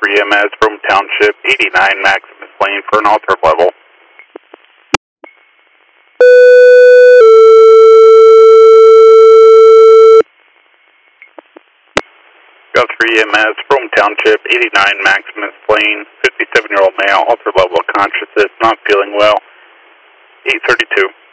3 EMS from Township 89 Maximus Lane for an altered level. Got 3 EMS from Township 89 Maximus Lane, 57-year-old male, altered level of consciousness, not feeling well, 8:32.